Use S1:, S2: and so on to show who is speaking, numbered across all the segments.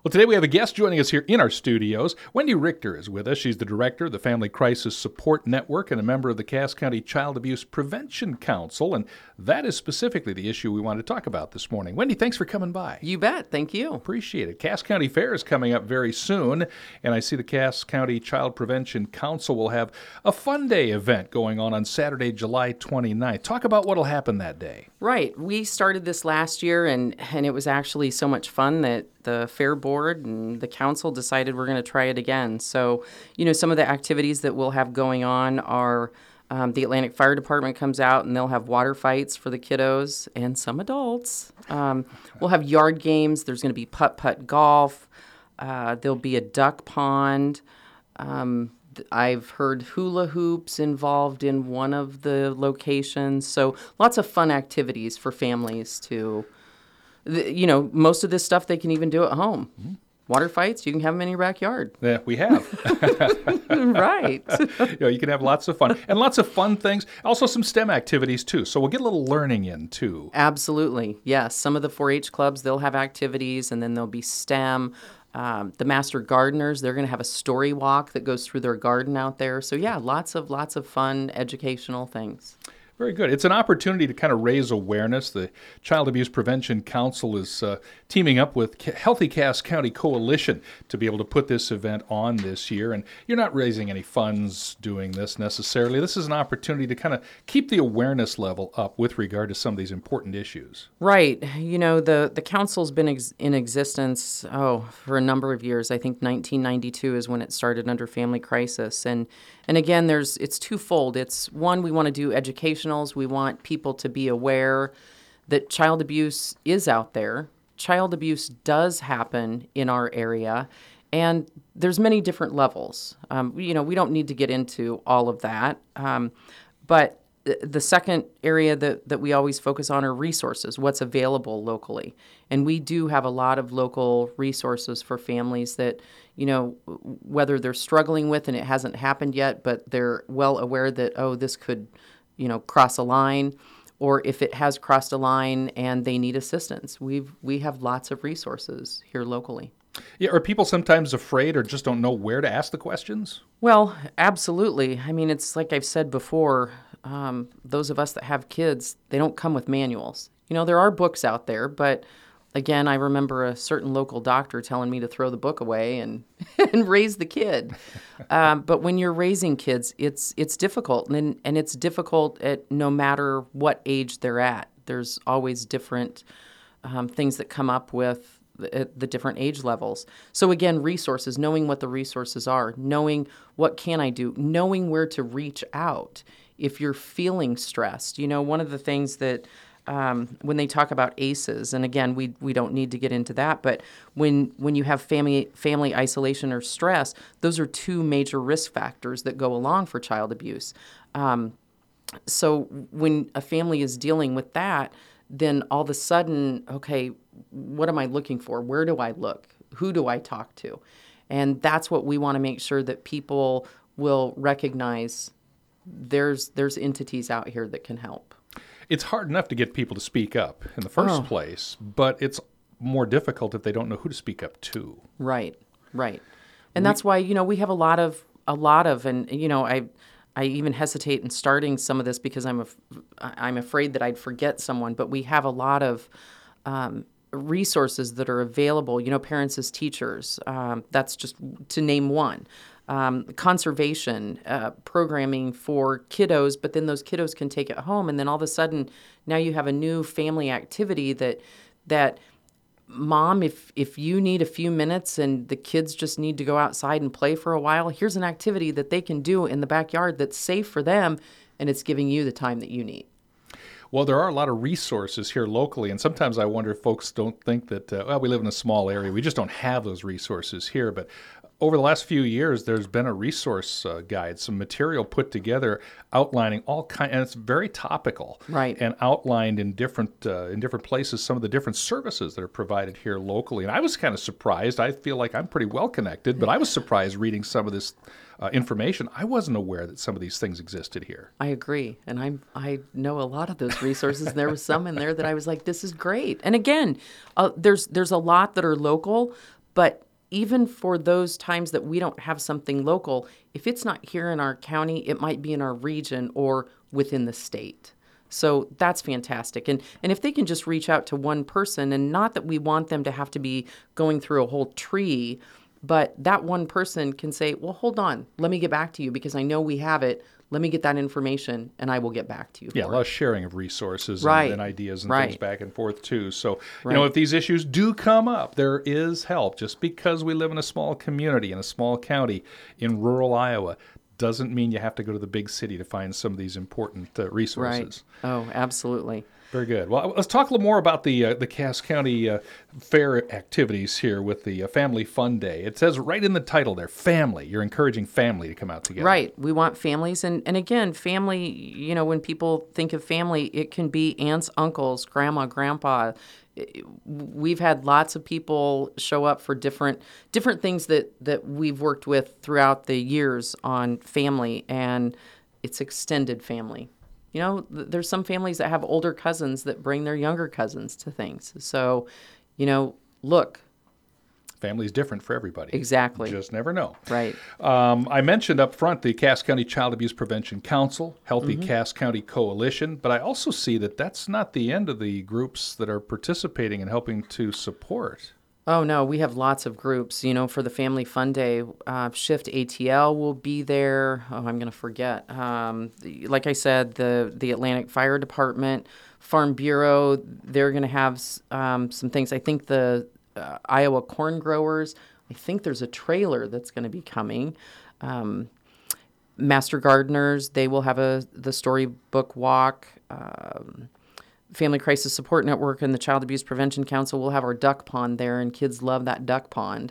S1: Well, today we have a guest joining us here in our studios. Wendy Richter is with us. She's the director of the Family Crisis Support Network and a member of the Cass County Child Abuse Prevention Council. And that is specifically the issue we want to talk about this morning. Wendy, thanks for coming by.
S2: You bet. Thank you.
S1: Appreciate it. Cass County Fair is coming up very soon, and I see the Cass County Child Prevention Council will have a fun day event going on Saturday, July 29th. Talk about what will happen that day.
S2: Right. We started this last year, and it was actually so much fun that the fair board and the council decided we're going to try it again. So, some of the activities that we'll have going on are the Atlantic Fire Department comes out and they'll have water fights for the kiddos and some adults. We'll have yard games. There's going to be putt-putt golf. There'll be a duck pond. I've heard hula hoops involved in one of the locations. So lots of fun activities for families to, most of this stuff they can even do at home. Mm-hmm. Water fights, you can have them in your backyard.
S1: Yeah, we have.
S2: Right.
S1: You can have lots of fun. And lots of fun things. Also some STEM activities, too. So we'll get a little learning in, too.
S2: Absolutely. Yes. Some of the 4-H clubs, they'll have activities, and then there'll be STEM. The Master Gardeners, they're going to have a story walk that goes through their garden out there. So, yeah, lots of fun educational things.
S1: Very good. It's an opportunity to kind of raise awareness. The Child Abuse Prevention Council is teaming up with Healthy Cass County Coalition to be able to put this event on this year. And you're not raising any funds doing this necessarily. This is an opportunity to kind of keep the awareness level up with regard to some of these important issues. Right.
S2: The council's been in existence, for a number of years. I think 1992 is when it started under Family Crisis. And again, it's twofold. It's one, we want to do educationals. We want people to be aware that child abuse is out there. Child abuse does happen in our area, and there's many different levels. We don't need to get into all of that. But the second area that we always focus on are resources, what's available locally. And we do have a lot of local resources for families that, whether they're struggling with and it hasn't happened yet, but they're well aware that, this could, cross a line, or if it has crossed a line and they need assistance. We have lots of resources here locally.
S1: Yeah, are people sometimes afraid or just don't know where to ask the questions?
S2: Well, absolutely. I mean, it's like I've said before, those of us that have kids, they don't come with manuals. There are books out there, but again, I remember a certain local doctor telling me to throw the book away and raise the kid. But when you're raising kids, it's difficult, and it's difficult at no matter what age they're at. There's always different things that come up with the different age levels. So again, resources, knowing what the resources are, knowing what can I do, knowing where to reach out if you're feeling stressed. One of the things that when they talk about ACEs, and again, we don't need to get into that, but when you have family isolation or stress, those are two major risk factors that go along for child abuse. So when a family is dealing with that, then all of a sudden, okay, what am I looking for? Where do I look? Who do I talk to? And that's what we want to make sure that people will recognize. There's entities out here that can help.
S1: It's hard enough to get people to speak up in the first place, but it's more difficult if they don't know who to speak up to.
S2: Right. And that's why, we have a lot of, and, I even hesitate in starting some of this because I'm afraid that I'd forget someone, but we have a lot of resources that are available, parents as teachers. That's just to name one. Conservation programming for kiddos, but then those kiddos can take it home, and then all of a sudden now you have a new family activity that mom, if you need a few minutes and the kids just need to go outside and play for a while, here's an activity that they can do in the backyard that's safe for them, and it's giving you the time that you need.
S1: Well, there are a lot of resources here locally, and sometimes I wonder if folks don't think that, we live in a small area, we just don't have those resources here, but over the last few years, there's been a resource guide, some material put together outlining all kinds, and it's very topical,
S2: right?
S1: And outlined in different places some of the different services that are provided here locally. And I was kind of surprised. I feel like I'm pretty well connected, but I was surprised reading some of this information. I wasn't aware that some of these things existed here.
S2: I agree, and I know a lot of those resources. And there was some in there that I was like, this is great. And again, there's a lot that are local. But even for those times that we don't have something local, if it's not here in our county, it might be in our region or within the state. So that's fantastic. And if they can just reach out to one person, and not that we want them to have to be going through a whole tree, but that one person can say, well, hold on, let me get back to you because I know we have it. Let me get that information and I will get back to you.
S1: Yeah, a lot of sharing of resources
S2: Right.
S1: and ideas and
S2: Right.
S1: things back and forth too. So,
S2: Right.
S1: if these issues do come up, there is help. Just because we live in a small community, in a small county in rural Iowa, doesn't mean you have to go to the big city to find some of these important resources.
S2: Right. Oh, absolutely.
S1: Very good. Well, let's talk a little more about the Cass County Fair activities here with the Family Fun Day. It says right in the title there, family. You're encouraging family to come out together.
S2: Right. We want families. And again, family, when people think of family, it can be aunts, uncles, grandma, grandpa. We've had lots of people show up for different things that we've worked with throughout the years on family, and it's extended family. There's some families that have older cousins that bring their younger cousins to things. So, look.
S1: Family's different for everybody.
S2: Exactly.
S1: You just never know.
S2: Right.
S1: I mentioned up front the Cass County Child Abuse Prevention Council, Healthy Cass County Coalition, but I also see that that's not the end of the groups that are participating and helping to support.
S2: Oh, no, we have lots of groups. For the Family Fun Day, Shift ATL will be there. Oh, I'm going to forget. Like I said, the Atlantic Fire Department, Farm Bureau, they're going to have some things. I think the Iowa Corn Growers, I think there's a trailer that's going to be coming. Master Gardeners, they will have the storybook walk. Family Crisis Support Network and the Child Abuse Prevention Council will have our duck pond there, and kids love that duck pond.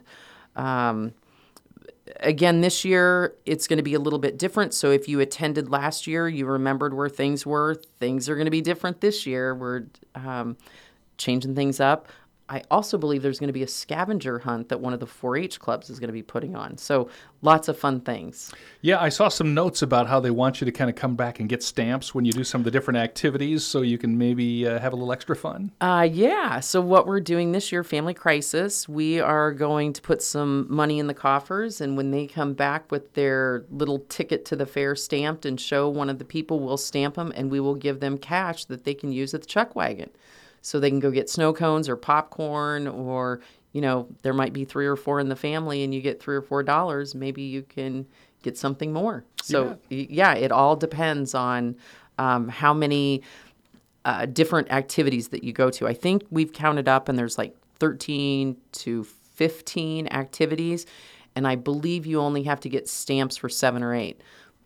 S2: Again, this year, it's going to be a little bit different. So if you attended last year, you remembered where things were. Things are going to be different this year. We're changing things up. I also believe there's going to be a scavenger hunt that one of the 4-H clubs is going to be putting on. So lots of fun things.
S1: Yeah, I saw some notes about how they want you to kind of come back and get stamps when you do some of the different activities so you can maybe have a little extra fun.
S2: Yeah. So what we're doing this year, Family Crisis, we are going to put some money in the coffers. And when they come back with their little ticket to the fair stamped and show one of the people, we'll stamp them and we will give them cash that they can use at the chuck wagon. So they can go get snow cones or popcorn, or, there might be 3 or 4 in the family and you get $3 or $4. Maybe you can get something more. So, yeah, it all depends on how many different activities that you go to. I think we've counted up and there's like 13 to 15 activities. And I believe you only have to get stamps for 7 or 8.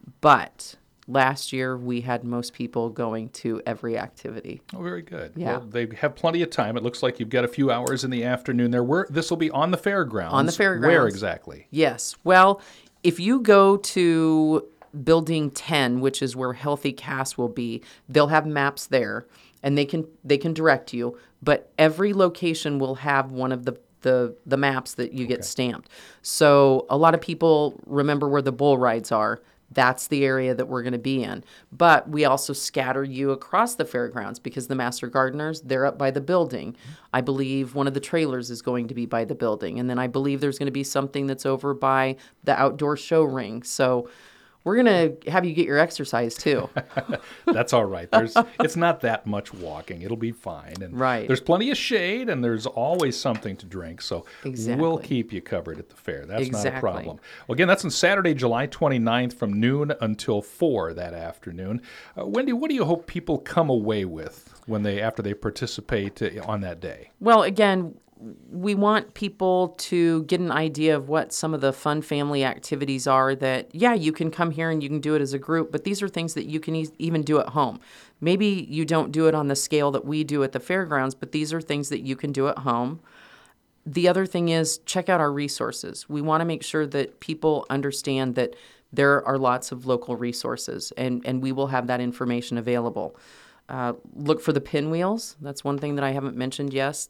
S2: But last year, we had most people going to every activity.
S1: Oh, very good.
S2: Yeah.
S1: Well, they have plenty of time. It looks like you've got a few hours in the afternoon there. This will be on the fairgrounds.
S2: On the fairgrounds.
S1: Where exactly?
S2: Yes. Well, if you go to Building 10, which is where Healthy Cass will be, they'll have maps there, and they can direct you. But every location will have one of the maps that you get stamped. So a lot of people remember where the bull rides are. That's the area that we're going to be in. But we also scatter you across the fairgrounds because the Master Gardeners, they're up by the building. I believe one of the trailers is going to be by the building. And then I believe there's going to be something that's over by the outdoor show ring. So we're going to have you get your exercise too.
S1: That's all right. It's not that much walking. It'll be fine. And
S2: Right.
S1: there's plenty of shade, and there's always something to drink. So
S2: Exactly.
S1: we'll keep you covered at the fair. That's not a
S2: Exactly.
S1: problem. Well, again, that's on Saturday, July 29th from noon until 4 that afternoon. Wendy, what do you hope people come away with after they participate on that day?
S2: Well, again, we want people to get an idea of what some of the fun family activities are that, yeah, you can come here and you can do it as a group, but these are things that you can even do at home. Maybe you don't do it on the scale that we do at the fairgrounds, but these are things that you can do at home. The other thing is check out our resources. We want to make sure that people understand that there are lots of local resources, and we will have that information available. Look for the pinwheels. That's one thing that I haven't mentioned yet.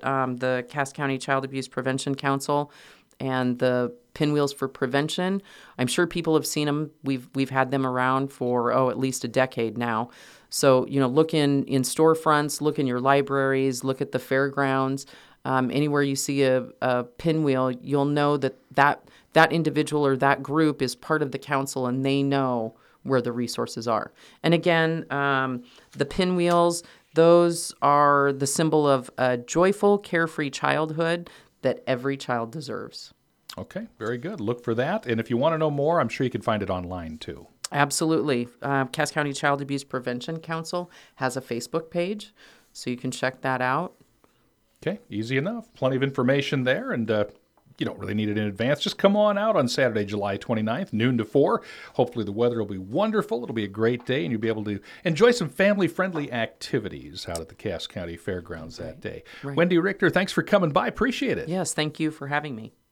S2: The Cass County Child Abuse Prevention Council and the pinwheels for prevention. I'm sure people have seen them. We've had them around for at least a decade now. So look in storefronts, look in your libraries, look at the fairgrounds. Anywhere you see a pinwheel, you'll know that individual or that group is part of the council and they know where the resources are. And again, the pinwheels, those are the symbol of a joyful, carefree childhood that every child deserves.
S1: Okay, very good. Look for that. And if you want to know more, I'm sure you can find it online too.
S2: Absolutely. Cass County Child Abuse Prevention Council has a Facebook page, so you can check that out.
S1: Okay, easy enough. Plenty of information there, and you don't really need it in advance. Just come on out on Saturday, July 29th, noon to 4. Hopefully the weather will be wonderful. It'll be a great day, and you'll be able to enjoy some family-friendly activities out at the Cass County Fairgrounds that day.
S2: Right.
S1: Wendy Richter, thanks for coming by. Appreciate it.
S2: Yes, thank you for having me.